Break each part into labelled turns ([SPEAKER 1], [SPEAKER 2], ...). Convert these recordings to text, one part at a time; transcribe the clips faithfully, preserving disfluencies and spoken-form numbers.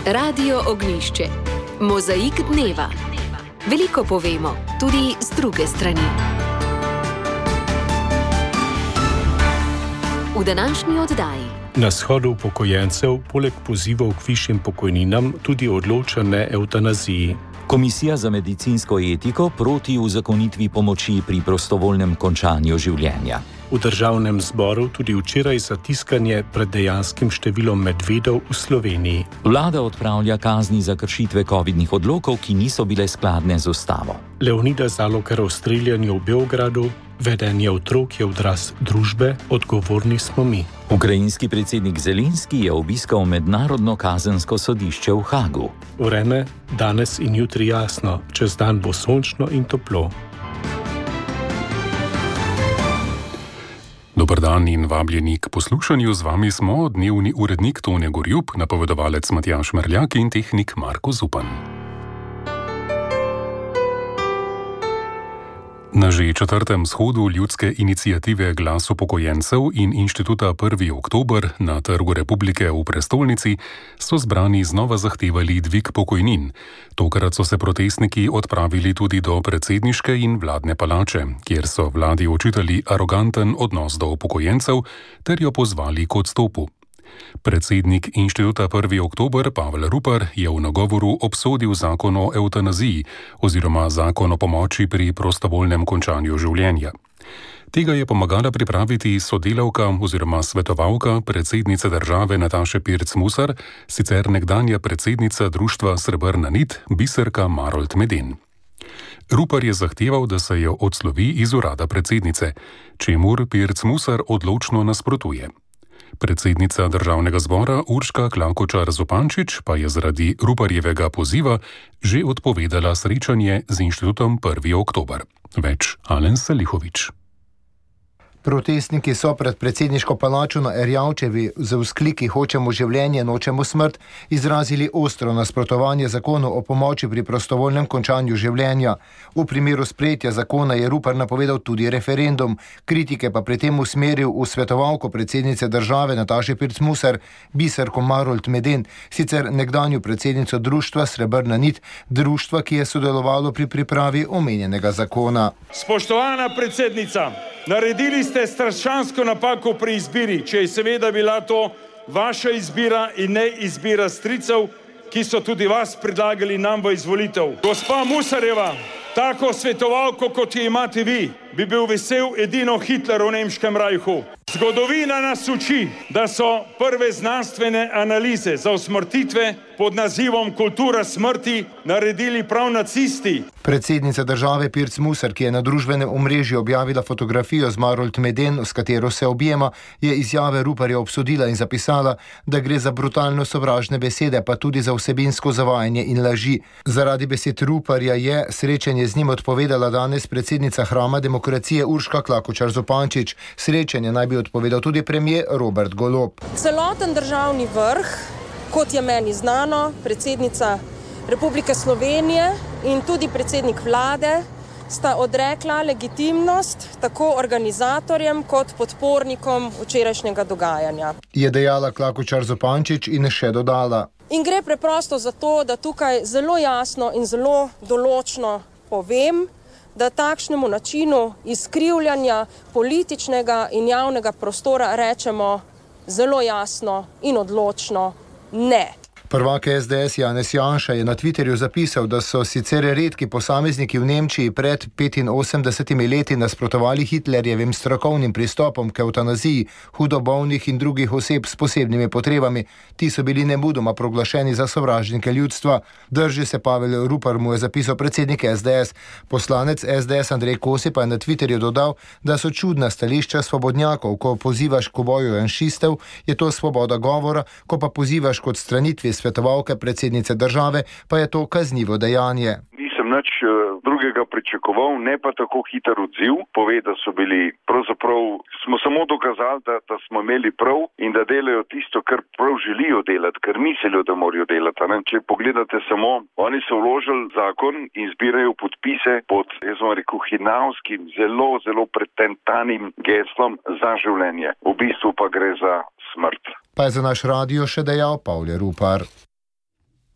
[SPEAKER 1] Radio Ognjišče. Mozaik dneva. Veliko povemo, tudi z druge strani. V današnji oddaji.
[SPEAKER 2] Na shodu upokojencev poleg pozivov k višjim pokojninam tudi odloča ne evtanaziji.
[SPEAKER 3] Komisija za medicinsko etiko proti uzakonitvi pomoči pri prostovoljnem končanju življenja.
[SPEAKER 2] V državnem zboru tudi včeraj zatiskanje pred dejanskim številom medvedov v Sloveniji.
[SPEAKER 3] Vlada odpravlja kazni za kršitve covidnih odlokov, ki niso bile skladne z ustavo.
[SPEAKER 2] Leonida Zalokar o streljanju v Beogradu. Vedenje otrok je odraz družbe, odgovorni smo mi.
[SPEAKER 3] Ukrajinski predsednik Zelenski je obiskal mednarodno kazensko sodišče v Hagu.
[SPEAKER 2] Vreme danes in jutri jasno, čez dan bo sončno in toplo.
[SPEAKER 4] Dober dan in vabljeni k poslušanju. Z vami smo dnevni urednik Tone Gorjup, napovedovalec Matjaž Merljak in tehnik Marko Zupan. Na že četrtem shodu ljudske iniciative Glas upokojencev in inštituta prvi oktober na Trgu Republike v prestolnici so zbrani znova zahtevali dvig pokojnin. Tokrat so se protestniki odpravili tudi do predsedniške in vladne palače, kjer so vladi očitali aroganten odnos do upokojencev ter jo pozvali k odstopu. Predsednik inštituta prvi oktober Pavel Rupar je v nagovoru obsodil zakon o evtanaziji oziroma zakon o pomoči pri prostovoljnem končanju življenja. Tega je pomagala pripraviti sodelavka oziroma svetovalka predsednice države Nataše Pirc Musar, sicer nekdanja predsednica društva Srebrna nit Biserka Marolt Meden. Rupar je zahteval, da se jo odslovi iz urada predsednice, čemur Pirc Musar odločno nasprotuje. Predsednica državnega zbora Urška Klakočar Zupančič pa je zaradi Ruparjevega poziva že odpovedala srečanje z inštitutom prvi oktober. Več Alen Salihovič.
[SPEAKER 5] Protestniki so pred predsedniško palačo na Erjavčevi z vzkliki Hočemo življenje, nočemo smrt izrazili ostro nasprotovanje zakonu o pomoči pri prostovoljnem končanju življenja. V primeru sprejetja zakona je Rupar napovedal tudi referendum, kritike pa pri tem usmeril v svetovalko predsednice države Nataše Pirc Musar, Biserko Marolt Meden, sicer nekdanju predsednico društva Srebrna nit, društva, ki je sodelovalo pri pripravi omenjenega zakona.
[SPEAKER 6] Spoštovana predsednica, naredili ste strašansko napako pri izbiri, če je seveda bila to vaša izbira in ne izbira stricev, ki so tudi vas predlagali nam v izvolitev. Gospa Musarjeva, tako svetovalko, kot jo imate vi, bi bil vesel edino Hitler v nemškem rajhu. Zgodovina nas uči, da so prve znanstvene analize za usmrtitve pod nazivom Kultura smrti naredili prav nacisti.
[SPEAKER 5] Predsednica države Pirc Musar, ki je na družbenem omrežju objavila fotografijo z Marolt Meden, s katero se objema, je izjave Ruparja obsodila in zapisala, da gre za brutalno sovražne besede, pa tudi za vsebinsko zavajanje in laži. Zaradi besed Ruparja je srečanje z njim odpovedala danes predsednica Hrama demokracije Urška Klakočar Zupančič. Srečanje naj bi odpovedal tudi premier Robert Golob.
[SPEAKER 7] Celoten državni vrh, kot je meni znano, predsednica Republike Slovenije in tudi predsednik vlade sta odrekla legitimnost tako organizatorjem kot podpornikom včerajšnjega dogajanja.
[SPEAKER 5] Je dejala Klakočar Zupančič in še dodala.
[SPEAKER 7] In gre preprosto za to, da tukaj zelo jasno in zelo določno povem, da takšnemu načinu izkrivljanja političnega in javnega prostora rečemo zelo jasno in odločno ne.
[SPEAKER 5] Prvak S D S Janez Janša je na Twitterju zapisal, da so sicer redki posamezniki v Nemčiji pred petinosemdesetimi leti nasprotovali Hitlerjevim strokovnim pristopom k evtanaziji hudobolnih in drugih oseb s posebnimi potrebami. Ti so bili nemudoma proglašeni za sovražnike ljudstva. Drži se Pavel Rupar, mu je zapisal predsednik S D S. Poslanec S D S Andrej Kosi pa je na Twitterju dodal, da so čudna stališča svobodnjakov. Ko pozivaš k boju janšistev, je to svoboda govora, ko pa pozivaš k odstranitvi svetovalke predsednice države, pa je to kaznivo dejanje.
[SPEAKER 8] Nisem nič drugega pričakoval, ne pa tako hiter odziv. Pove, da so bili, pravzaprav smo samo dokazali, da, da smo imeli prav in da delajo tisto, kar prav želijo delati, kar mislijo, da morajo delati. Ne? Če pogledate samo, oni so vložili zakon in zbirajo podpise pod, jaz vam rekel, hinavskim, zelo, zelo pretentanim geslom za življenje. V bistvu pa gre za smrt.
[SPEAKER 5] Pa je za naš radio še dejal Pavel Rupar.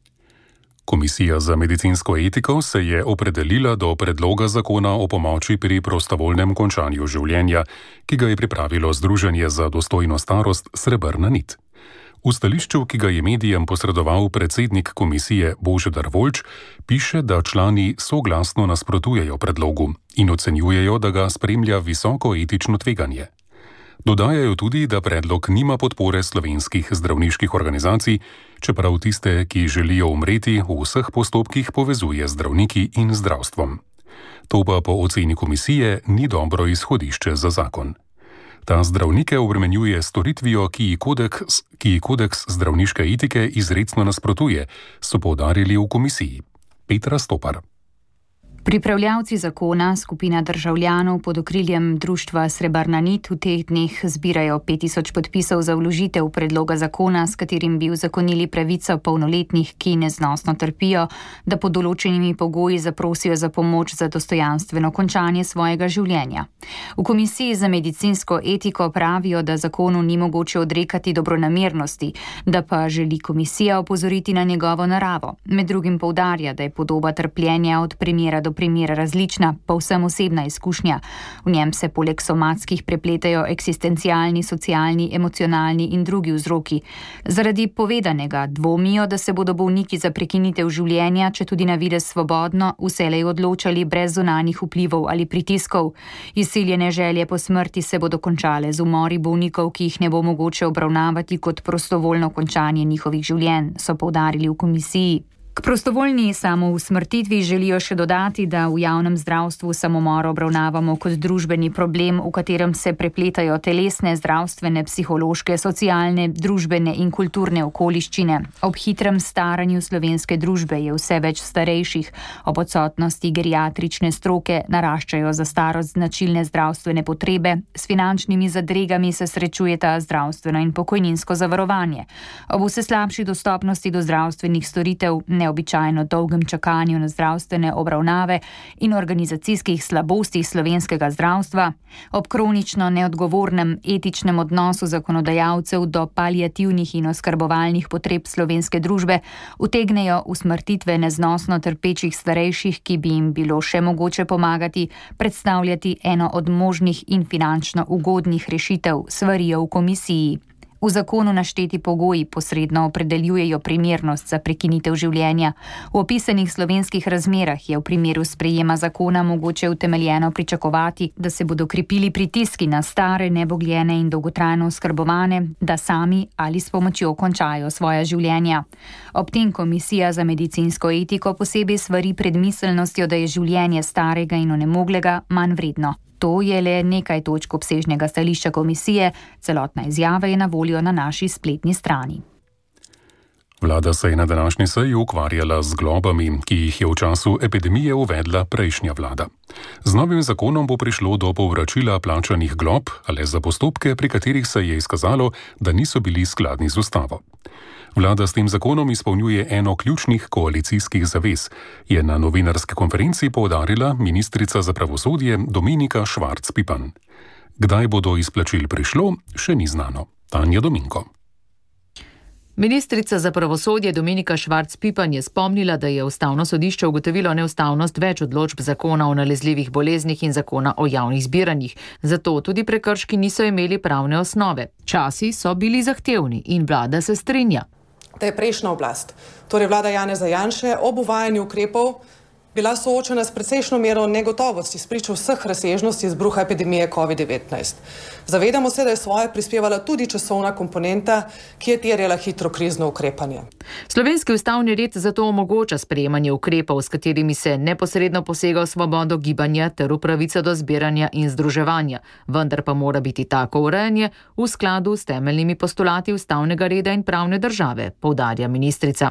[SPEAKER 4] Komisija za medicinsko etiko se je opredelila do predloga zakona o pomoči pri prostovoljnem končanju življenja, ki ga je pripravilo Združenje za dostojno starost Srebrna nit. V stališču, ki ga je medijem posredoval predsednik komisije Božidar Voljč, piše, da člani soglasno nasprotujejo predlogu in ocenjujejo, da ga spremlja visoko etično tveganje. Dodajajo tudi, da predlog nima podpore slovenskih zdravniških organizacij, čeprav tiste, ki želijo umreti, v vseh postopkih povezuje zdravniki in zdravstvom. To pa po oceni komisije ni dobro izhodišče za zakon. Ta zdravnike obremenjuje storitvijo, ki ji kodeks, ki ji kodeks zdravniške etike izrecno nasprotuje, so poudarili v komisiji. Petra Stopar.
[SPEAKER 9] Pripravljavci zakona, skupina državljanov pod okriljem društva Srebrna nit, v teh dneh zbirajo pet tisoč podpisov za vložitev predloga zakona, s katerim bi uzakonili pravico polnoletnih, ki neznosno trpijo, da pod določenimi pogoji zaprosijo za pomoč za dostojanstveno končanje svojega življenja. V Komisiji za medicinsko etiko pravijo, da zakonu ni mogoče odrekati dobronamernosti, da pa želi komisija opozoriti na njegovo naravo. Med drugim poudarja, da je podoba trpljenja od primera do primera različna, povsem osebna izkušnja. V njem se poleg somatskih prepletajo eksistencialni, socialni, emocionalni in drugi vzroki. Zaradi povedanega dvomijo, da se bodo bolniki za prekinitev življenja, če tudi na videz svobodno, vselej odločali brez zunanjih vplivov ali pritiskov. Izsiljene želje po smrti se bodo končale z umori bolnikov, ki jih ne bo mogoče obravnavati kot prostovoljno končanje njihovih življenj, so poudarili v komisiji. K prostovoljni samousmrtitvi želijo še dodati, da v javnem zdravstvu samomor obravnavamo kot družbeni problem, v katerem se prepletajo telesne, zdravstvene, psihološke, socialne, družbene in kulturne okoliščine. Ob hitrem staranju slovenske družbe je vse več starejših, ob odsotnosti geriatrične stroke naraščajo za starost značilne zdravstvene potrebe, s finančnimi zadregami se srečujeta zdravstveno in pokojninsko zavarovanje. Ob vse slabši dostopnosti do zdravstvenih storitev, neobičajno dolgem čakanju na zdravstvene obravnave in organizacijskih slabostih slovenskega zdravstva, ob kronično neodgovornem etičnem odnosu zakonodajalcev do paliativnih in oskrbovalnih potreb slovenske družbe, utegnejo usmrtitve neznosno trpečih starejših, ki bi jim bilo še mogoče pomagati, predstavljati eno od možnih in finančno ugodnih rešitev, svarijo v komisiji. V zakonu našteti pogoji posredno opredeljujejo primernost za prekinitev življenja. V opisanih slovenskih razmerah je v primeru sprejema zakona mogoče utemeljeno pričakovati, da se bodo krepili pritiski na stare, nebogljene in dolgotrajno oskrbovane, da sami ali s pomočjo končajo svoja življenja. Ob tem komisija za medicinsko etiko posebej svari pred miselnostjo, da je življenje starega in onemoglega manj vredno. To je le nekaj točk obsežnega stališča komisije, celotna izjava je na voljo na naši spletni strani.
[SPEAKER 4] Vlada se je na današnji seji ukvarjala z globami, ki jih je v času epidemije uvedla prejšnja vlada. Z novim zakonom bo prišlo do povračila plačanih glob, ali za postopke, pri katerih se je izkazalo, da niso bili skladni z ustavo. Vlada s tem zakonom izpolnjuje eno ključnih koalicijskih zavez, je na novinarski konferenci poudarila ministrica za pravosodje Dominika Švarc Pipan. Kdaj bo do izplačil prišlo, še ni znano. Tanja Dominko.
[SPEAKER 10] Ministrica za pravosodje Dominika Švarc Pipan je spomnila, da je Ustavno sodišče ugotovilo neustavnost več odločb zakona o nalezljivih boleznih in zakona o javnih zbiranjih. Zato tudi prekrški niso imeli pravne osnove. Časi so bili zahtevni in vlada se strinja.
[SPEAKER 11] Da je prejšnja oblast, torej vlada Janeza Janše, ob uvajanju ukrepov bila soočena s precejšnjo mero negotovosti spričo vseh razsežnosti izbruha epidemije covid devetnajst. Zavedamo se, da je svoje prispevala tudi časovna komponenta, ki je terjala hitro krizno ukrepanje.
[SPEAKER 10] Slovenski ustavni red zato omogoča sprejemanje ukrepov, s katerimi se neposredno posega v svobodo gibanja ter v pravico do zbiranja in združevanja, vendar pa mora biti tako urejanje v skladu s temeljnimi postulati ustavnega reda in pravne države, poudarja ministrica.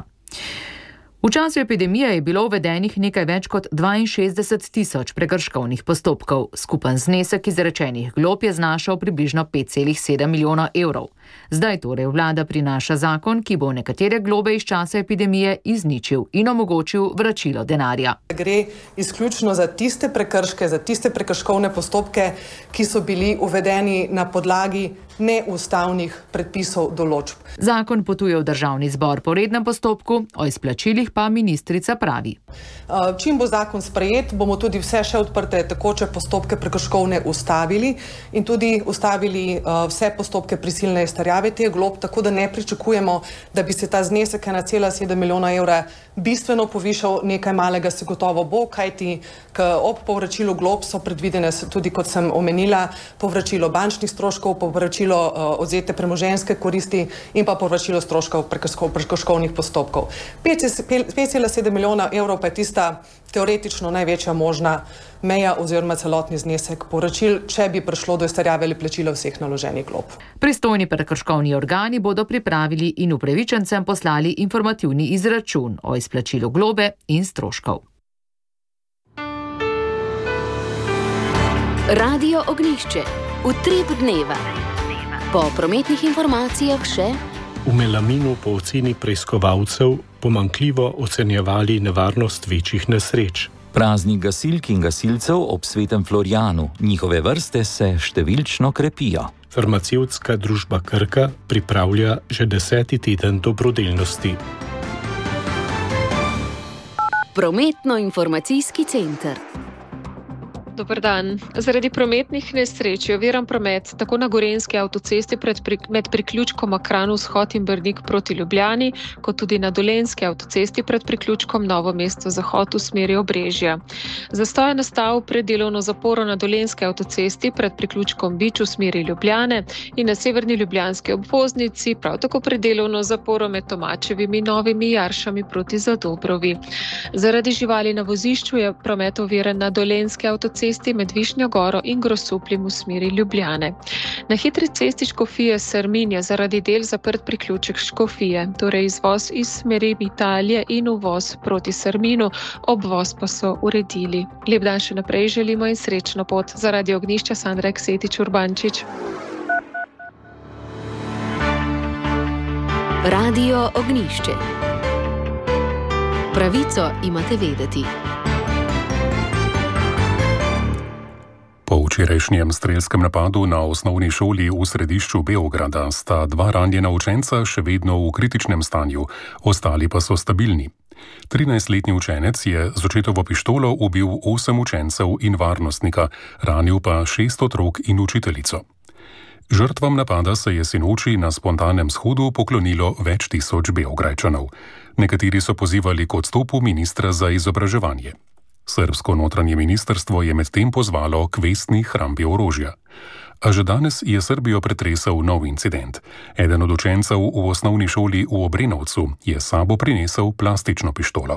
[SPEAKER 10] V času epidemije je bilo uvedenih nekaj več kot dvainšestdeset tisoč prekrškovnih postopkov. Skupen znesek izrečenih glob je znašal približno pet celih sedem milijona evrov. Zdaj torej vlada prinaša zakon, ki bo nekatere globe iz časa epidemije izničil in omogočil vračilo denarja.
[SPEAKER 11] Gre izključno za tiste prekrške, za tiste prekrškovne postopke, ki so bili uvedeni na podlagi neustavnih predpisov določb.
[SPEAKER 10] Zakon potuje v državni zbor po rednem postopku, o izplačilih pa ministrica pravi.
[SPEAKER 11] Čim bo zakon sprejet, bomo tudi vse še odprte tekoče postopke prekrškovne ustavili in tudi ustavili vse postopke prisilne izterjave teh glob, tako da ne pričakujemo, da bi se ta znesek ena cela sedem milijona evra bistveno povišal, nekaj malega se gotovo bo, kajti ob povračilu glob so predvidene tudi, kot sem omenila, povračilo bančnih stroškov, povračilo odzete premoženjske koristi in pa povračilo stroškov prekrškovnih postopkov. pet cela sedem milijona evrov pa je tista teoretično največja možna meja oziroma celotni znesek povračil, če bi prišlo do izterjave ali plačila vseh naloženih glob.
[SPEAKER 10] Pristojni prekrškovni organi bodo pripravili in upravičencem poslali informativni izračun o izplačilu globe in stroškov.
[SPEAKER 1] Radio Ognjišče. Utrip dneva. Po prometnih informacijah še:
[SPEAKER 2] v Melaminu po oceni preiskovalcev pomanjkljivo ocenjevali nevarnost večjih nesreč.
[SPEAKER 3] Praznik gasilk in gasilcev ob Svetem Florijanu. Njihove vrste se številčno krepijo.
[SPEAKER 2] Farmacevtska družba Krka pripravlja že deseti teden dobrodelnosti.
[SPEAKER 1] Prometno-informacijski center.
[SPEAKER 12] Dober dan. Zaradi prometnih nesreč je oviran promet tako na Gorenjski avtocesti pred, med priključkom Kranj vzhod in Brnik proti Ljubljani, kot tudi na Dolenjski avtocesti pred priključkom Novo mesto zahod v smeri Obrežja. Zastoj je nastal pred delovno zaporo na Dolenjski avtocesti pred priključkom Bič v smeri Ljubljane in na severni ljubljanski obvoznici, prav tako pred delovno zaporo med Tomačevimi in Novimi Jaršami proti Zadobrovi. Zaradi živali na vozišču je promet oviran na Dolenjski avtocesti med Višnjo Goro in Grosuplim v smeri Ljubljane. Na hitri cesti Škofije Sermin je zaradi del zaprt priključek Škofije, torej izvoz iz smeri Italije in uvoz proti Serminu, obvoz pa so uredili. Lep dan še naprej želimo in srečno pot. Za Radio Ognjišče Sandra Eksetič Urbančič.
[SPEAKER 1] Radio Ognjišče. Pravico imate vedeti.
[SPEAKER 4] Po včerajšnjem strelskem napadu na osnovni šoli v središču Beograda sta dva ranjena učenca še vedno v kritičnem stanju, ostali pa so stabilni. trinajstletni učenec je z očetovo pištolo ubil osem učencev in varnostnika, ranil pa šest otrok in učiteljico. Žrtvam napada se je sinoči na spontanem shodu poklonilo več tisoč Beograjčanov. Nekateri so pozivali k odstopu ministra za izobraževanje. Srbsko notranje ministrstvo je medtem pozvalo k vestni hrambi orožja. A že danes je Srbijo pretresel nov incident. Eden od učencev v osnovni šoli v Obrenovcu je s sabo prinesel plastično pištolo.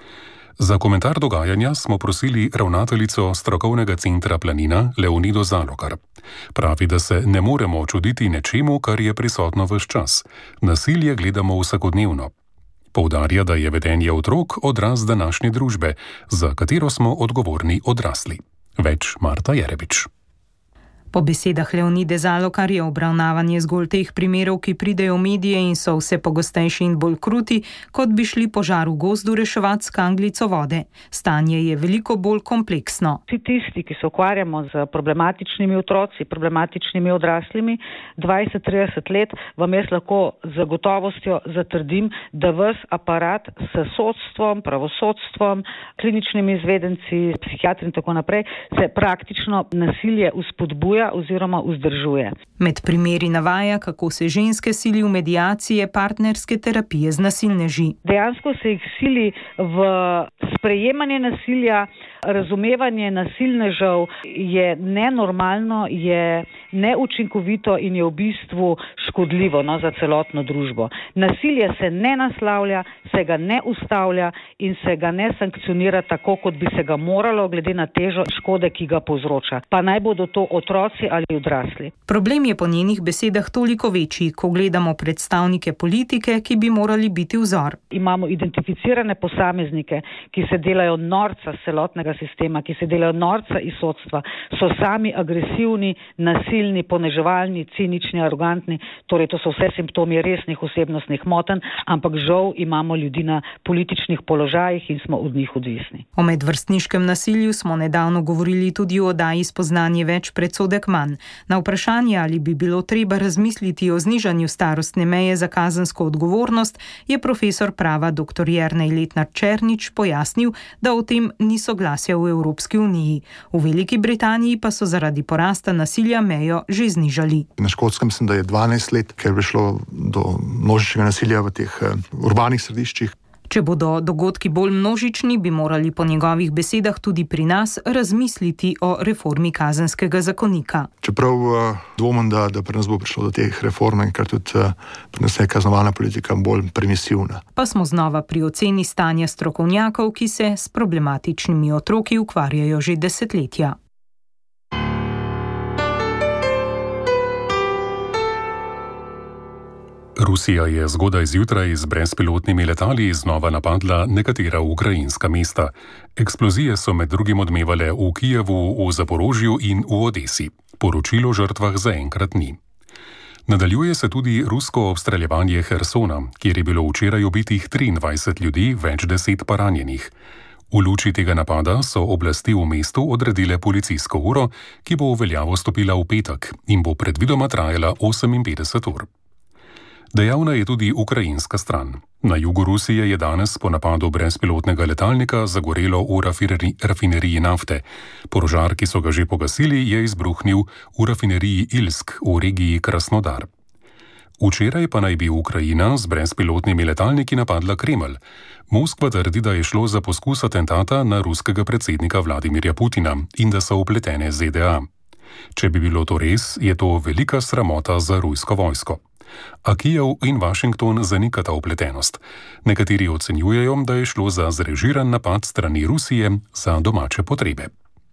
[SPEAKER 4] Za komentar dogajanja smo prosili ravnateljico strokovnega centra Planina Leonido Zalokar. Pravi, da se ne moremo čuditi nečemu, kar je prisotno ves čas. Nasilje gledamo vsakodnevno. Poudarja, da je vedenje otrok odraz današnje družbe, za katero smo odgovorni odrasli. Več Marta Jerebič.
[SPEAKER 13] Po besedah Leonide Zalokar je obravnavanje zgolj teh primerov, ki pridejo v medije in so vse pogostejši in bolj kruti, kot bi šli požar v gozdu reševati s kanglico vode. Stanje je veliko bolj kompleksno.
[SPEAKER 14] Vsi tisti, ki se ukvarjamo z problematičnimi otroci, problematičnimi odraslimi, dvajset trideset let, vam jaz lahko z gotovostjo zatrdim, da ves aparat s sodstvom, pravosodstvom, kliničnimi izvedenci, psihiatri in tako naprej, se praktično nasilje vzpodbuja oziroma vzdržuje.
[SPEAKER 13] Med primeri navaja, kako se ženske sili v mediacije partnerske terapije z nasilneži.
[SPEAKER 14] Dejansko se jih sili v sprejemanje nasilja, razumevanje nasilnežev je nenormalno, je neučinkovito in je v bistvu škodljivo no, za celotno družbo. Nasilje se ne naslavlja, se ga ne ustavlja in se ga ne sankcionira tako, kot bi se ga moralo, glede na težo škode, ki ga povzroča. Pa naj bodo to otroci ali odrasli.
[SPEAKER 13] Problem je po njenih besedah toliko večji, ko gledamo predstavnike politike, ki bi morali biti vzor.
[SPEAKER 14] Imamo identificirane posameznike, ki se delajo norca z celotnega sodnega sistema, ki se delajo norca iz sodstva, so sami agresivni, nasilni, poneževalni, cinični, arogantni, torej to so vse simptomi resnih osebnostnih motenj, ampak žal imamo ljudi na političnih položajih in smo od njih odvisni.
[SPEAKER 13] O medvrstniškem nasilju smo nedavno govorili tudi o oddaji Spoznanje več, predsodek manj. Na vprašanje, ali bi bilo treba razmisliti o znižanju starostne meje za kazensko odgovornost, je profesor prava dr. Jernej Letnar Černič pojasnil, da o tem ni soglasja v Evropski uniji. V Veliki Britaniji pa so zaradi porasta nasilja mejo že znižali.
[SPEAKER 15] Na Škotskem mislim, da je dvanajst let, ker bi šlo do množičnega nasilja v teh uh, urbanih središčih.
[SPEAKER 13] Če bodo dogodki bolj množični, bi morali po njegovih besedah tudi pri nas razmisliti o reformi kazenskega zakonika.
[SPEAKER 15] Čeprav uh, dvomim, da, da pri nas bo prišlo do teh reform, ker tudi uh, pri nas je kaznovalna politika bolj permisivna.
[SPEAKER 13] Pa smo znova pri oceni stanja strokovnjakov, ki se s problematičnimi otroki ukvarjajo že desetletja.
[SPEAKER 4] Rusija je zgodaj zjutraj z brezpilotnimi letali znova napadla nekatera ukrajinska mesta. Eksplozije so med drugim odmevale v Kijevu, v Zaporožju in v Odesi. Poročilo o žrtvah zaenkrat ni. Nadaljuje se tudi rusko obstreljevanje Hersona, kjer je bilo včeraj ubitih triindvajset ljudi, več deset pa ranjenih. V luči tega napada so oblasti v mestu odredile policijsko uro, ki bo v veljavo stopila v petek in bo predvidoma trajala oseminpetdeset ur. Dejavna je tudi ukrajinska stran. Na jugu Rusije je danes po napadu brezpilotnega letalnika zagorelo v rafineriji, rafineriji nafte. Požar, ki so ga že pogasili, je izbruhnil v rafineriji Ilsk v regiji Krasnodar. Včeraj pa naj bi Ukrajina z brezpilotnimi letalniki napadla Kremelj. Moskva trdi, da je šlo za poskus atentata na ruskega predsednika Vladimirja Putina in da so vpletene Z D A. Če bi bilo to res, je to velika sramota za rusko vojsko. A Kijev in Washington zanikata vpletenost. Nekateri ocenjujejo, da je šlo za zrežiran napad strani Rusije za domače potrebe.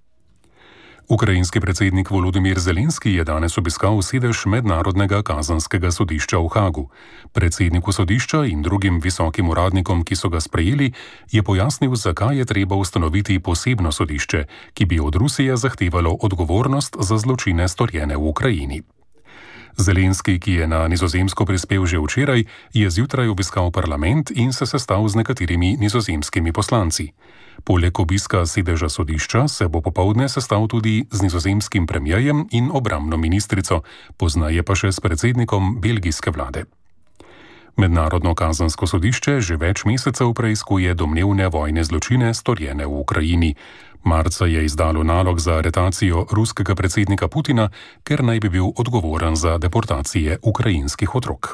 [SPEAKER 4] Ukrajinski predsednik Volodymyr Zelenski je danes obiskal sedež Mednarodnega kazenskega sodišča v Hagu. Predsedniku sodišča in drugim visokim uradnikom, ki so ga sprejeli, je pojasnil, zakaj je treba ustanoviti posebno sodišče, ki bi od Rusije zahtevalo odgovornost za zločine storjene v Ukrajini. Zelenski, ki je na Nizozemsko prispel že včeraj, je zjutraj obiskal parlament in se sestal z nekaterimi nizozemskimi poslanci. Poleg obiska sedeža sodišča se bo popoldne sestal tudi z nizozemskim premierjem in obrambno ministrico, poznaje pa še s predsednikom belgijske vlade. Mednarodno kazensko sodišče že več mesecev preiskuje domnevne vojne zločine storjene v Ukrajini. Marca je izdalo nalog za aretacijo ruskega predsednika Putina, ker naj bi bil odgovoren za deportacije ukrajinskih otrok.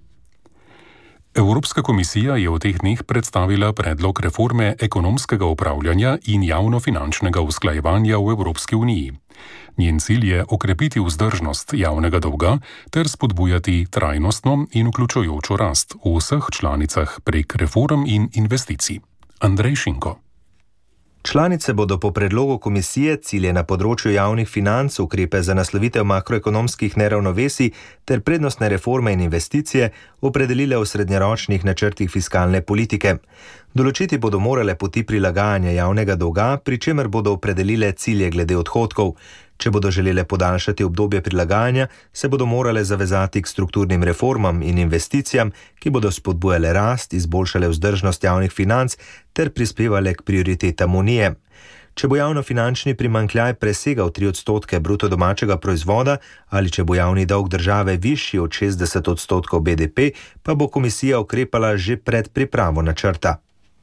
[SPEAKER 4] Evropska komisija je v teh dneh predstavila predlog reforme ekonomskega upravljanja in javnofinančnega usklajevanja v Evropski uniji. Njen cilj je okrepiti vzdržnost javnega dolga ter spodbujati trajnostno in vključujočo rast v vseh članicah prek reform in investicij. Andrej Šinko.
[SPEAKER 16] Članice bodo po predlogu komisije cilje na področju javnih financ, ukrepe za naslovitev makroekonomskih neravnovesij ter prednostne reforme in investicije opredelile v srednjeročnih načrtih fiskalne politike. Določiti bodo morale poti prilagajanja javnega dolga, pri čemer bodo opredelile cilje glede odhodkov. Če bodo želele podaljšati obdobje prilagajanja, se bodo morale zavezati k strukturnim reformam in investicijam, ki bodo spodbujale rast, izboljšale vzdržnost javnih financ ter prispevale k prioritetam unije. Če bo javnofinančni primanjkljaj presegal tri odstotke bruto domačega proizvoda ali če bo javni dolg države višji od šestdeset odstotkov B D P, pa bo komisija ukrepala že pred pripravo načrta.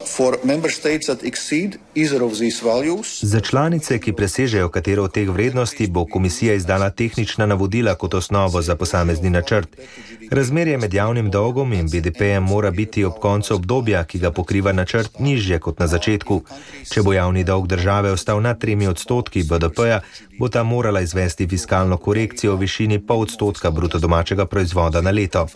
[SPEAKER 16] Za članice, ki presežejo katero od teh vrednosti, bo komisija izdala tehnična navodila kot osnovo za posamezni načrt. Razmerje med javnim dolgom in B D P-jem mora biti ob koncu obdobja, ki ga pokriva načrt, nižje kot na začetku. Če bo javni dolg države ostal nad tremi odstotki B D P-ja, bo ta morala izvesti fiskalno korekcijo v višini pol odstotka bruto domačega proizvoda na leto.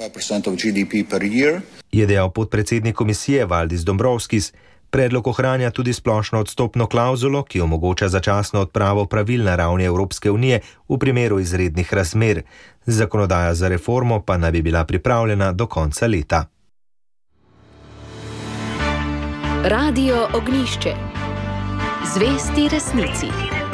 [SPEAKER 16] Je dejal podpredsednik komisije Valdis Dombrovskis. Predlog ohranja tudi splošno odstopno klavzulo, ki omogoča začasno odpravo pravil na ravni Evropske unije v primeru izrednih razmer. Zakonodaja za reformo pa naj bi bila pripravljena do konca leta.
[SPEAKER 1] Radio Ognjišče. Zvesti resnici.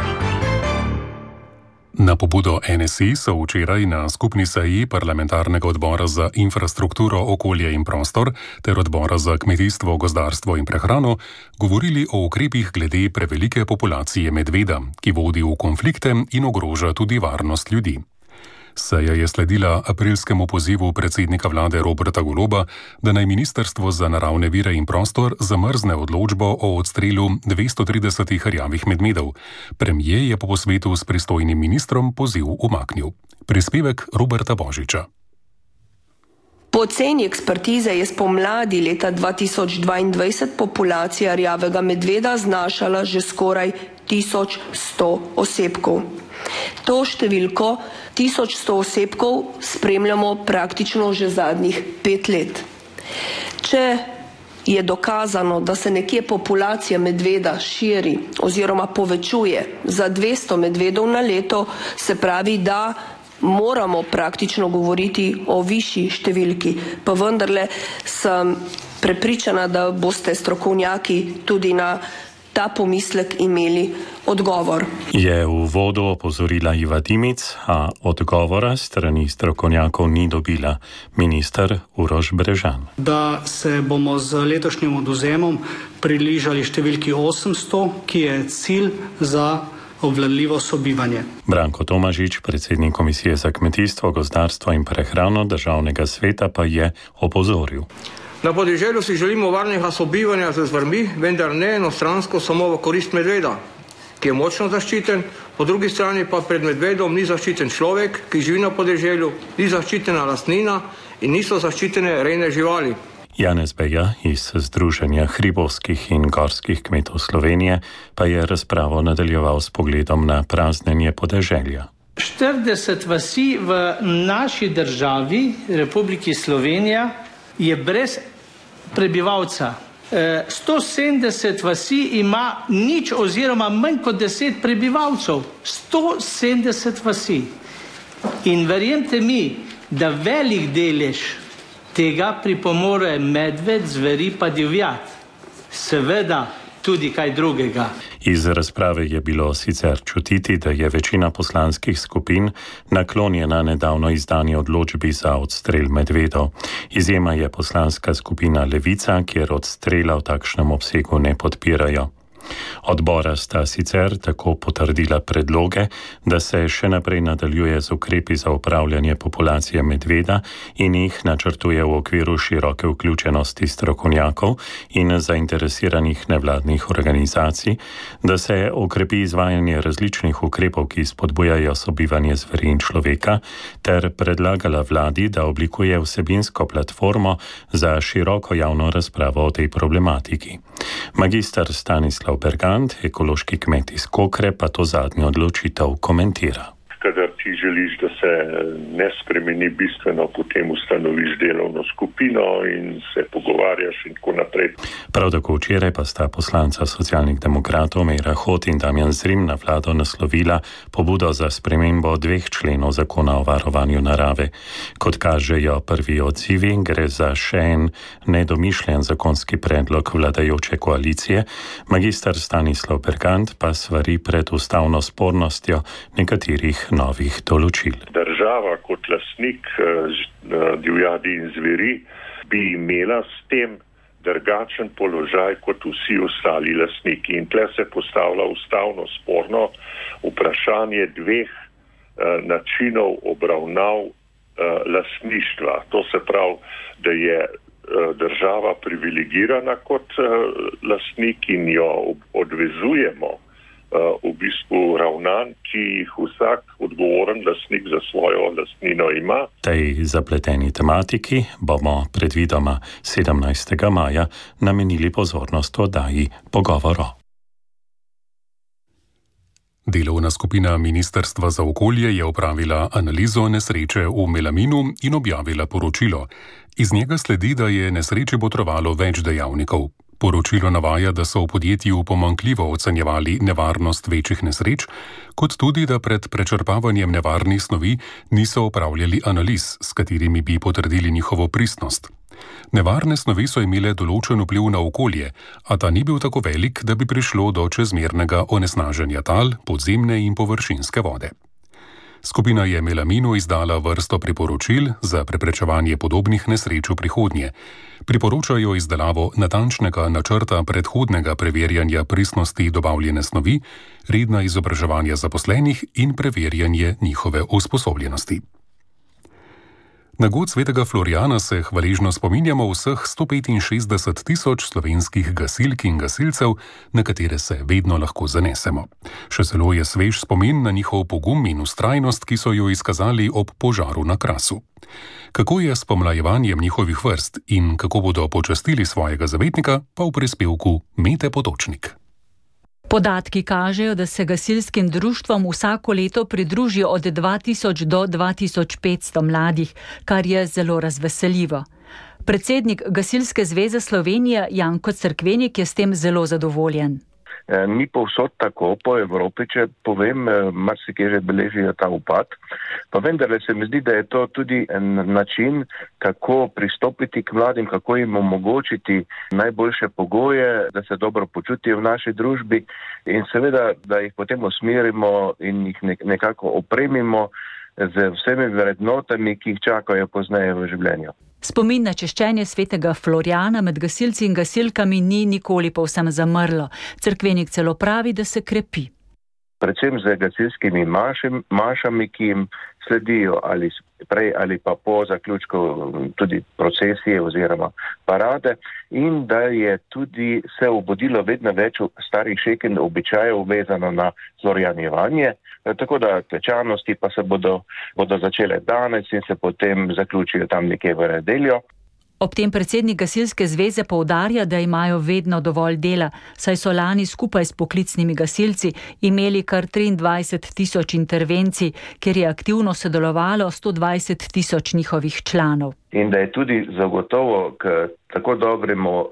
[SPEAKER 4] Na pobudo N S I so včeraj na skupni seji parlamentarnega odbora za infrastrukturo, okolje in prostor ter odbora za kmetijstvo, gozdarstvo in prehrano govorili o ukrepih glede prevelike populacije medveda, ki vodi v konflikte in ogroža tudi varnost ljudi. Seja je sledila aprilskemu pozivu predsednika vlade Roberta Goloba, da naj Ministrstvo za naravne vire in prostor zamrzne odločbo o odstrelu dvesto trideset rjavih medvedov. Premier je po posvetu s pristojnim ministrom poziv umaknil. Prispevek Roberta Božiča.
[SPEAKER 17] Po oceni ekspertize je spomladi leta dva tisoč dvaindvajset populacija rjavega medveda znašala že skoraj tisoč sto osebkov. To številko tisoč sto osebkov spremljamo praktično že zadnjih pet let. Če je dokazano, da se nekje populacija medveda širi oziroma povečuje za dvesto medvedov na leto, se pravi, da moramo praktično govoriti o višji številki, pa vendarle sem prepričana, da boste strokovnjaki tudi na ta pomislek imeli odgovor.
[SPEAKER 18] Je v uvodu opozorila Iva Dimic, a odgovora strani strokovnjakov ni dobila. Minister Uroš Brežan.
[SPEAKER 19] Da se bomo z letošnjim odvzemom približali številki osemsto, ki je cilj za obvladljivo sobivanje.
[SPEAKER 18] Branko Tomažič, predsednik Komisije za kmetijstvo, gozdarstvo in prehrano Državnega sveta, pa je opozoril.
[SPEAKER 20] Na podeželju si želimo varnega sobivanja z zvrmi, vendar ne enostransko samo v korist medveda, ki je močno zaščiten, po drugi strani pa pred medvedom ni zaščiten človek, ki živi na podeželju, ni zaščitena lastnina in niso zaščitene rejne živali.
[SPEAKER 18] Janez Beja iz Združenja hribovskih in gorskih kmetov Slovenije pa je razpravo nadaljeval s pogledom na praznjenje podeželja.
[SPEAKER 21] štirideset vasi v naši državi, Republiki Slovenija, je brez prebivalca. sto sedemdeset vasi ima nič oziroma manj kot deset prebivalcev. sto sedemdeset vasi. In verjemite mi, da velik delež tega pripomore medved, zveri pa divjad. Seveda tudi kaj drugega.
[SPEAKER 18] Iz razprave je bilo sicer čutiti, da je večina poslanskih skupin naklonjena nedavno izdani odločbi za odstrel medvedov. Izjema je poslanska skupina Levica, kjer odstrela v takšnem obsegu ne podpirajo. Odbora sta sicer tako potrdila predloge, da se še naprej nadaljuje z ukrepi za upravljanje populacije medveda in jih načrtuje v okviru široke vključenosti strokovnjakov in zainteresiranih nevladnih organizacij, da se okrepi izvajanje različnih ukrepov, ki spodbujajo sobivanje zveri in človeka, ter predlagala vladi, da oblikuje vsebinsko platformo za široko javno razpravo o tej problematiki. Magister Stanislav Bergant, ekološki kmet iz Kokre, pa to zadnjo odločitev komentira.
[SPEAKER 22] Kadar ti želiš, da se ne spremeni bistveno, potem ustanoviš delovno skupino in se pogovarjaš in tako naprej.
[SPEAKER 18] Prav tako včeraj pa sta poslanca socialnih demokratov Meira Hot in Damjan Zrim na vlado naslovila pobudo za spremembo dveh členov zakona o varovanju narave. Kot kažejo prvi odzivi, gre za še en nedomišljen zakonski predlog vladajoče koalicije, magister Stanislav Bergant pa svari pred ustavno spornostjo nekaterih novih določil.
[SPEAKER 22] Država kot lastnik divjadi in zveri bi imela s tem drugačen položaj kot vsi ostali lastniki. In tle se postavlja ustavno sporno vprašanje dveh načinov obravnav lastništva. To se pravi, da je država privilegirana kot lastnik in jo odvezujemo v bistvu ravnanj, ki jih vsak odgovoren lastnik za svojo lastnino ima.
[SPEAKER 18] Tej zapleteni tematiki bomo predvidoma sedemnajstega maja namenili pozornost oddaji Pogovoro.
[SPEAKER 4] Delovna skupina Ministrstva za okolje je opravila analizo nesreče v Melaminu in objavila poročilo. Iz njega sledi, da je nesreče botrovalo več dejavnikov. Poročilo navaja, da so v podjetju pomanjkljivo ocenjevali nevarnost večjih nesreč, kot tudi, da pred prečrpavanjem nevarnih snovi niso opravljali analiz, s katerimi bi potrdili njihovo pristnost. Nevarne snovi so imele določen vpliv na okolje, a ta ni bil tako velik, da bi prišlo do čezmernega onesnaženja tal, podzemne in površinske vode. Skupina je Melaminu izdala vrsto priporočil za preprečevanje podobnih nesreč v prihodnje. Priporočajo izdelavo natančnega načrta predhodnega preverjanja pristnosti dobavljene snovi, redna izobraževanja zaposlenih in preverjanje njihove usposobljenosti. Na god svetega Florijana se hvaležno spominjamo vseh sto petinšestdeset tisoč slovenskih gasilk in gasilcev, na katere se vedno lahko zanesemo. Še zelo je svež spomin na njihov pogum in vztrajnost, ki so jo izkazali ob požaru na Krasu. Kako je s pomlajevanjem njihovih vrst in kako bodo počastili svojega zavetnika, pa v prispevku Mete Potočnik.
[SPEAKER 6] Podatki kažejo, da se gasilskim društvom vsako leto pridruži od dva tisoč do dva tisoč petsto mladih, kar je zelo razveseljivo. Predsednik Gasilske zveze Slovenije Janko Cerkvenik je s tem zelo zadovoljen.
[SPEAKER 7] Ni povsod tako po Evropi, če povem, marsikje že beležijo ta upad. Pa vendar se mi zdi, da je to tudi en način, kako pristopiti k mladim, kako jim omogočiti najboljše pogoje, da se dobro počutijo v naši družbi in seveda, da jih potem usmerimo in jih nekako opremimo z vsemi vrednotami, ki jih čakajo pozneje v življenju.
[SPEAKER 6] Spomin na češčenje svetega Florijana med gasilci in gasilkami ni nikoli povsem zamrlo. Cerkvenik celo pravi, da se krepi.
[SPEAKER 7] Predvsem z gasilskimi mašami, mašami, ki jim sledijo ali prej ali pa po zaključku tudi procesije oziroma parade in da je tudi se obudilo vedno več starih šeken običajev vezano na florijanjevanje, tako da tečanosti pa se bodo, bodo začele danes in se potem zaključijo tam nekje v nedeljo.
[SPEAKER 6] Ob tem predsednik Gasilske zveze poudarja, da imajo vedno dovolj dela, saj so lani skupaj s poklicnimi gasilci imeli kar triindvajset tisoč intervencij, kjer je aktivno sodelovalo sto dvajset tisoč njihovih članov.
[SPEAKER 7] In da je tudi zagotovo k tako dobremu,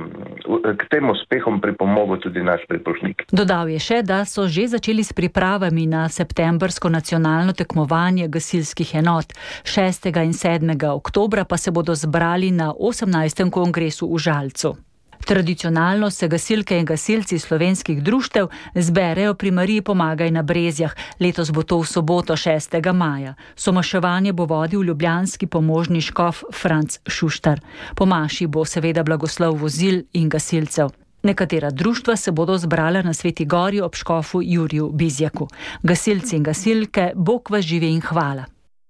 [SPEAKER 7] k tem uspehom pripomogel tudi naš pripomočnik.
[SPEAKER 6] Dodal je še, da so že začeli s pripravami na septembrsko nacionalno tekmovanje gasilskih enot. šestega in sedmega oktobra pa se bodo zbrali na osemnajstem kongresu v Žalcu. Tradicionalno se gasilke in gasilci slovenskih društev zberejo pri Mariji Pomagaj na Brezjah. Letos bo to v soboto šestega maja. Somaševanje bo vodil ljubljanski pomožni škof Franc Šuštar. Po maši bo seveda blagoslov vozil in gasilcev. Nekatera društva se bodo zbrala na Sveti Gori ob škofu Juriju Bizjaku. Gasilci in gasilke, Bog vas živi in hvala.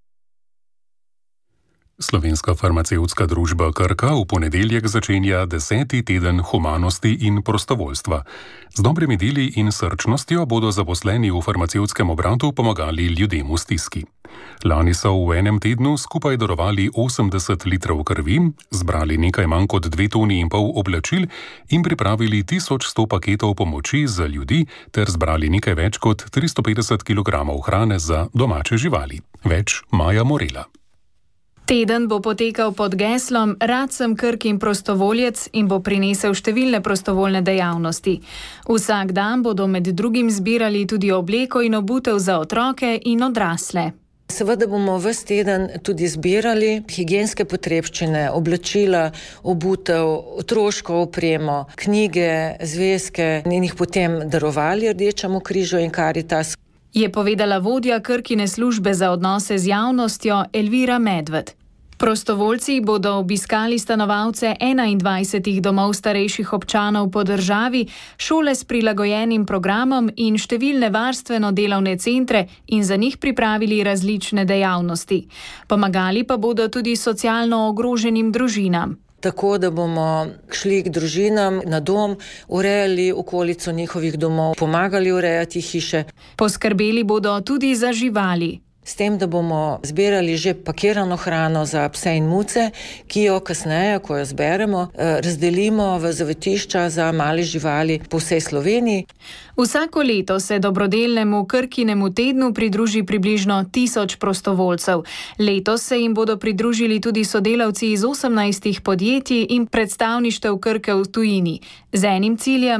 [SPEAKER 4] Slovenska farmacevtska družba Krka v ponedeljek začenja deseti teden humanosti in prostovoljstva. Z dobrimi deli in srčnostjo bodo zaposleni v farmacevtskem obratu pomagali ljudem v stiski. Lani so v enem tednu skupaj darovali osemdeset litrov krvi, zbrali nekaj manj kot dve toni in pol oblačil in pripravili tisoč sto paketov pomoči za ljudi ter zbrali nekaj več kot tristo petdeset kilogramov hrane za domače živali. Več Maja Morela.
[SPEAKER 23] Teden bo potekal pod geslom Rad sem Krkin prostovoljec in bo prinesel številne prostovoljne dejavnosti. Vsak dan bodo med drugim zbirali tudi obleko in obutev za otroke in odrasle.
[SPEAKER 24] Seveda bomo ves teden tudi zbirali higienske potrebščine, oblačila, obutev, otroško opremo, knjige, zvezke in jih potem darovali Rdečemu križu in Karitas.
[SPEAKER 23] Je povedala vodja Krkine službe za odnose z javnostjo Elvira Medved. Prostovoljci bodo obiskali stanovalce enaindvajsetih domov starejših občanov po državi, šole s prilagojenim programom in številne varstveno-delovne centre in za njih pripravili različne dejavnosti. Pomagali pa bodo tudi socialno ogroženim družinam.
[SPEAKER 24] Tako, da bomo šli k družinam na dom, urejali okolico njihovih domov, pomagali urejati hiše.
[SPEAKER 23] Poskrbeli bodo tudi za živali.
[SPEAKER 24] S tem, da bomo zbirali že pakirano hrano za pse in muce, ki jo kasneje, ko jo zberemo, razdelimo v zavetišča za male živali po vsej Sloveniji.
[SPEAKER 23] Vsako leto se dobrodelnemu Krkinemu tednu pridruži približno tisoč prostovoljcev. Letos se jim bodo pridružili tudi sodelavci iz osemnajstih podjetij in predstavništev Krke v tujini z enim ciljem: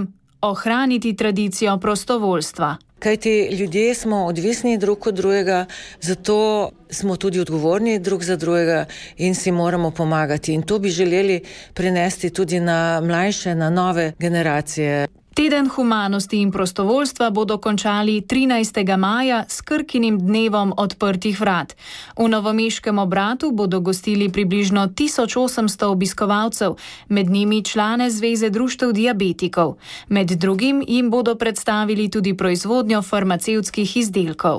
[SPEAKER 23] ohraniti tradicijo prostovoljstva.
[SPEAKER 24] Kajti ljudje smo odvisni drug od drugega, zato smo tudi odgovorni drug za drugega in si moramo pomagati. In to bi želeli prenesti tudi na mlajše, na nove generacije.
[SPEAKER 23] Teden humanosti in prostovoljstva bodo končali trinajstega maja s Krkinim dnevom odprtih vrat. V novomeškem obratu bodo gostili približno tisoč osemsto obiskovalcev, med njimi člane Zveze društev diabetikov. Med drugim jim bodo predstavili tudi proizvodnjo farmacevtskih izdelkov.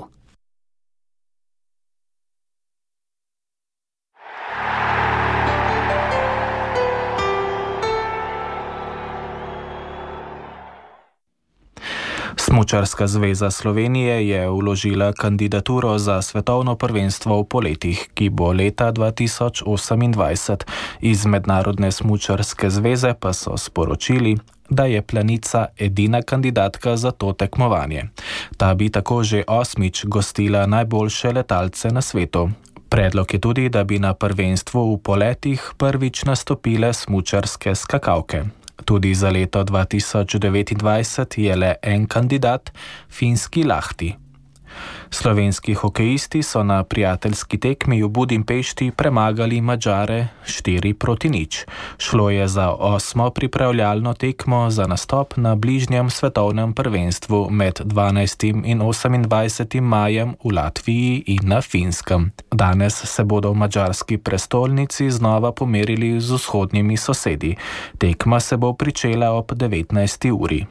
[SPEAKER 5] Smučarska zveza Slovenije je vložila kandidaturo za svetovno prvenstvo v poletih, ki bo leta dva tisoč osemindvajset. Iz Mednarodne smučarske zveze pa so sporočili, da je Planica edina kandidatka za to tekmovanje. Ta bi tako že osmič gostila najboljše letalce na svetu. Predlog je tudi, da bi na prvenstvu v poletih prvič nastopile smučarske skakalke. Tudi za leto dva tisoč devetindvajset je le en kandidat, finski Lahti. Slovenski hokejisti so na prijateljski tekmi v Budimpešti premagali Madžare štiri proti nič. Šlo je za osmo pripravljalno tekmo za nastop na bližnjem svetovnem prvenstvu med dvanajstim in osemindvajsetim majem v Latviji in na Finskem. Danes se bodo v madžarski prestolnici znova pomerili z vzhodnimi sosedi. Tekma se bo pričela ob devetnajsti uri.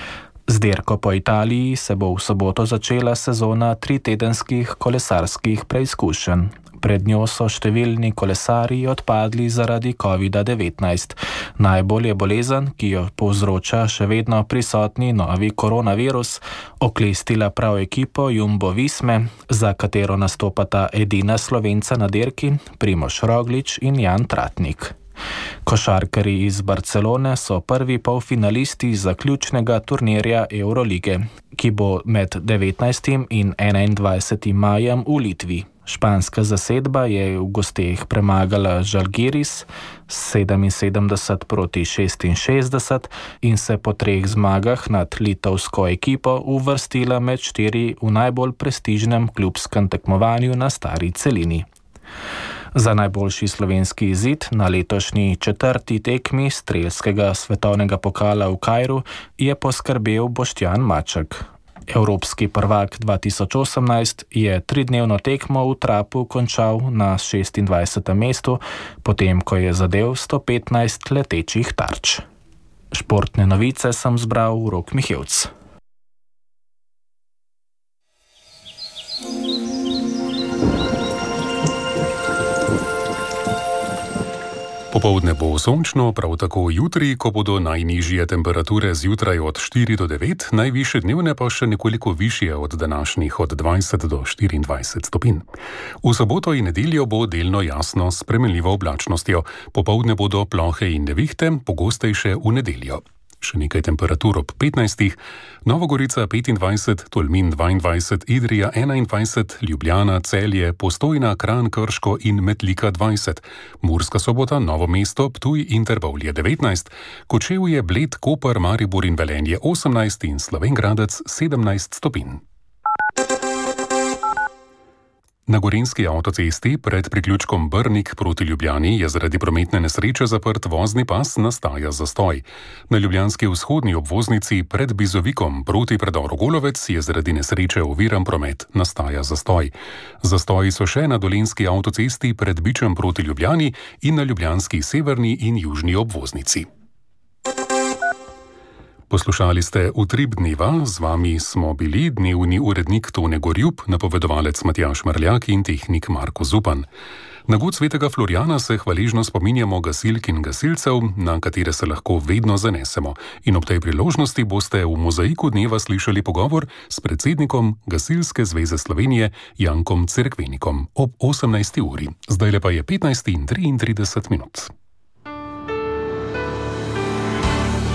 [SPEAKER 5] Z dirko po Italiji se bo v soboto začela sezona tritedenskih kolesarskih preizkušenj. Pred njo so številni kolesarji odpadli zaradi kovida devetnajst. Najbolj je bolezen, ki jo povzroča še vedno prisotni novi koronavirus, oklestila prav ekipo Jumbo Visme, za katero nastopata edina Slovenca na dirki, Primož Roglič in Jan Tratnik. Košarkarji iz Barcelone so prvi polfinalisti zaključnega turnirja Eurolige, ki bo med devetnajstim in enaindvajsetim majem v Litvi. Španska zasedba je v gosteh premagala Žalgiris sedeminsedemdeset proti šestinšestdeset in se po treh zmagah nad litovsko ekipo uvrstila med štiri v najbolj prestižnem klubskem tekmovanju na stari celini. Za najboljši slovenski izid na letošnji četrti tekmi strelskega svetovnega pokala v Kairu je poskrbel Boštjan Maček. Evropski prvak dva tisoč osemnajst je tridnevno tekmo v Trapu končal na šestindvajsetem mestu, potem ko je zadel sto petnajst letečih tarč. Športne novice sem zbral Rok Mihevc.
[SPEAKER 4] Popoldne bo sončno, prav tako jutri, ko bodo najnižje temperature zjutraj od štiri do devet, najvišje dnevne pa še nekoliko višje od današnjih od dvajset do štiriindvajset stopinj. V soboto in nedeljo bo delno jasno s spremenljivo oblačnostjo, popoldne bodo plohe in nevihte, pogostejše v nedeljo. Še nekaj temperatur ob petnajstih, Novogorica petindvajset, Tolmin dvaindvajset, Idrija enaindvajset, Ljubljana, Celje, Postojna, Kranj, Krško in Metlika dvajset, Murska Sobota, Novo mesto, Ptuj in Trbovlje devetnajst, Kočevje, Bled, Koper, Maribor in Velenje osemnajst in Slovenj Gradec sedemnajst stopinj. Na gorenjski avtocesti pred priključkom Brnik proti Ljubljani je zaradi prometne nesreče zaprt vozni pas, nastaja zastoj. Na ljubljanski vzhodni obvoznici pred Bizovikom proti predoru Golovec je zaradi nesreče oviran promet, nastaja zastoj. Zastoji so še na dolenjski avtocesti pred Bičem proti Ljubljani in na ljubljanski severni in južni obvoznici. Poslušali ste Utrip dneva, z vami smo bili dnevni urednik Tone Gorjup, napovedovalec Matjaž Marljak in tehnik Marko Zupan. Na god svetega Florjana se hvaležno spominjamo gasilk in gasilcev, na katere se lahko vedno zanesemo. In ob tej priložnosti boste v Mozaiku dneva slišali pogovor s predsednikom Gasilske zveze Slovenije Jankom Cerkvenikom ob osemnajsti uri. Zdajle pa je petnajst in triintrideset minut.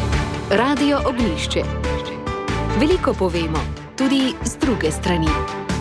[SPEAKER 1] Radio Ognjišče. Veliko povemo, tudi z druge strani.